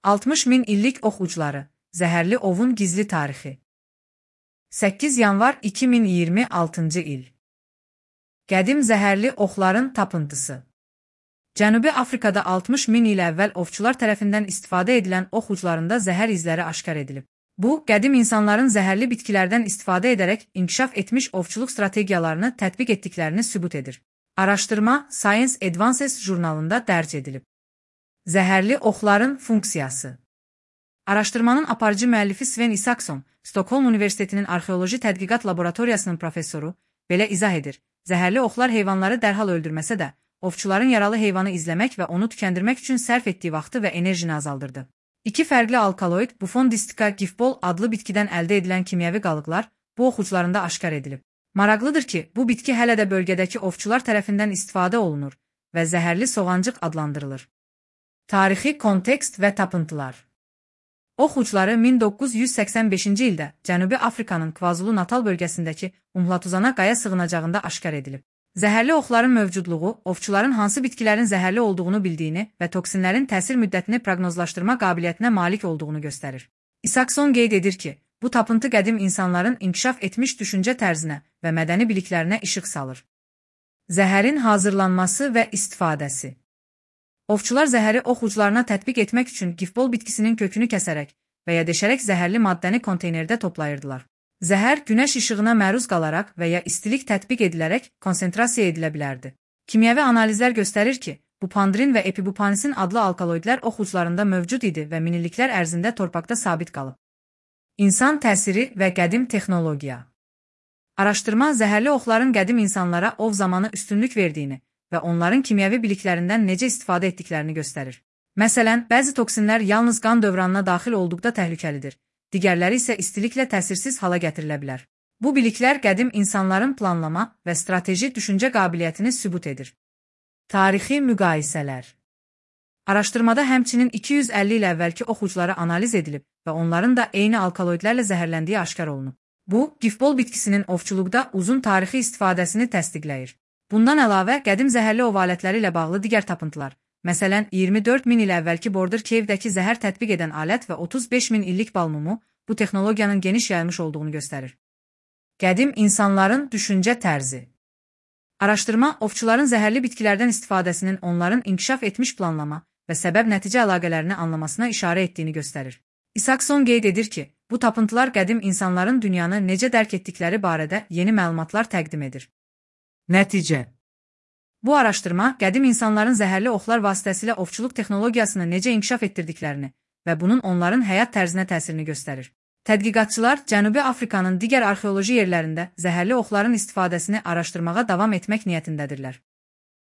60 min illik ox ucları, zəhərli ovun gizli tarixi. 8 yanvar 2026-cı il. Qədim zəhərli oxların tapıntısı. Cənubi Afrikada 60 min il əvvəl ovçular tərəfindən istifadə edilən ox uclarında zəhər izləri aşkar edilib. Bu, qədim insanların zəhərli bitkilərdən istifadə edərək inkişaf etmiş ovçuluq strategiyalarını tətbiq etdiklərini sübut edir. Araşdırma Science Advances jurnalında dərc edilib. Zəhərli oxların funksiyası. Araşdırmanın aparıcı müəllifi Sven Isaksson, Stockholm Universitetinin Arxeoloji Tədqiqat Laboratoriyasının professoru, belə izah edir. Zəhərli oxlar heyvanları dərhal öldürməsə də, ovçuların yaralı heyvanı izləmək və onu tükəndirmək üçün sərf etdiyi vaxtı və enerjini azaldırdı. İki fərqli alkaloid Bufondistica gifbol adlı bitkidən əldə edilən kimyəvi qalıqlar bu ox uclarında aşkar edilib. Maraqlıdır ki, bu bitki hələ də bölgədəki ovçular tərəfindən istifadə olunur və zəhərli soğancıq adlandırılır. Tarixi kontekst və tapıntılar. Ox ucları 1985-ci ildə Cənubi Afrikanın KwaZulu-Natal bölgəsindəki Umhlatuzana qaya sığınacağında aşkar edilib. Zəhərli oxların mövcudluğu, ovçuların hansı bitkilərin zəhərli olduğunu bildiyini və toksinlərin təsir müddətini proqnozlaşdırma qabiliyyətinə malik olduğunu göstərir. Isaksson qeyd edir ki, bu tapıntı qədim insanların inkişaf etmiş düşüncə tərzinə və mədəni biliklərinə işıq salır. Zəhərin hazırlanması və istifadəsi. Ovçular zəhəri ox uclarına tətbiq etmək üçün gifbol bitkisinin kökünü kəsərək və ya deşərək zəhərli maddəni konteynerdə toplayırdılar. Zəhər günəş işığına məruz qalaraq və ya istilik tətbiq edilərək konsentrasiya edilə bilərdi. Kimyəvi analizlər göstərir ki, bupandrin və epibupanisin adlı alkaloidlər ox uclarında mövcud idi və minilliklər ərzində torpaqda sabit qalıb. İnsan təsiri və qədim texnologiya. Araşdırma zəhərli oxların qədim insanlara ov zamanı üstünlük verdiyini və onların kimyəvi biliklərindən necə istifadə etdiklərini göstərir. Məsələn, bəzi toksinlər yalnız qan dövranına daxil olduqda təhlükəlidir. Digərləri isə istiliklə təsirsiz hala gətirilə bilər. Bu biliklər qədim insanların planlama və strateji düşüncə qabiliyyətini sübut edir. Tarixi müqayisələr. Araşdırmada həmçinin 250 il əvvəlki ox ucları analiz edilib və onların da eyni alkaloidlərlə zəhərləndiyi aşkar olunub. Bu, gifbol bitkisinin ovçuluqda uzun tarixi istifadəsini təsdiqləyir. Bundan əlavə, qədim zəhərli ov alətləri ilə bağlı digər tapıntılar, məsələn, 24 min il əvvəlki Border Cave-dəki zəhər tətbiq edən alət və 35 min illik balmumu bu texnologiyanın geniş yayılmış olduğunu göstərir. Qədim insanların düşüncə tərzi. Araşdırma, ovçuların zəhərli bitkilərdən istifadəsinin onların inkişaf etmiş planlama və səbəb-nəticə əlaqələrini anlamasına işarə etdiyini göstərir. Isaksson qeyd edir ki, bu tapıntılar qədim insanların dünyanı necə dərk etdikləri barədə yeni məlumatlar təqdim edir. Nəticə. Bu araşdırma, qədim insanların zəhərli oxlar vasitəsilə ovçuluq texnologiyasını necə inkişaf etdirdiklərini və bunun onların həyat tərzinə təsirini göstərir. Tədqiqatçılar Cənubi Afrikanın digər arxeoloji yerlərində zəhərli oxların istifadəsini araşdırmağa davam etmək niyyətindədirlər.